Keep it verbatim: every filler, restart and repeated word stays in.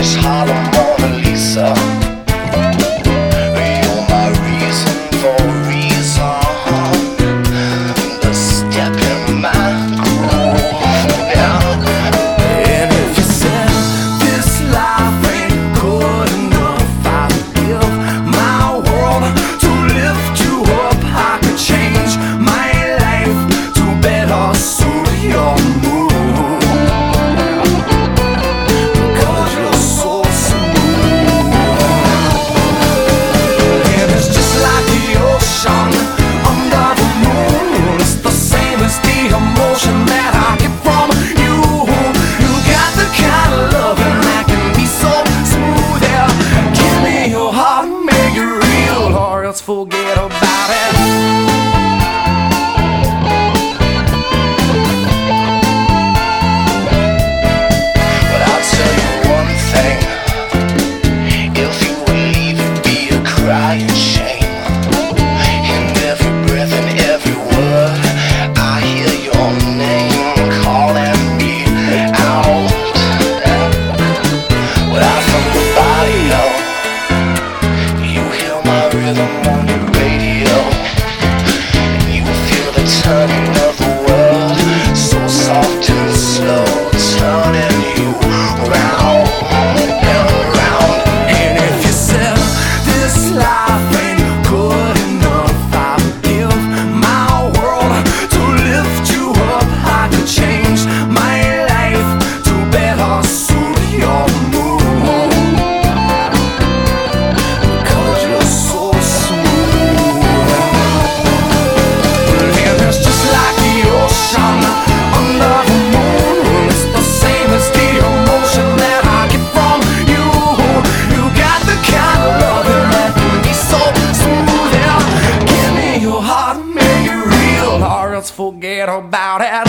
Paris, Harlem, Mona Lisa. You're my reason for reason. The step in my groove, yeah. And if you said this life ain't good enough, I'd give my world to lift you up. I could change my life to better suit your mood. Forget about it. But I'll tell you one thing: if you would leave, it'd be a crying shame. In every breath and every word, I hear your name calling me out. Without from the body, you hear my rhythm on your radio, and you feel the turning of the world, so soft and slow, turning you round and round. And if you said this life ain't good enough, I'll give my world to lift you up. I could change my life to better suit your mood, because you're so forget about it.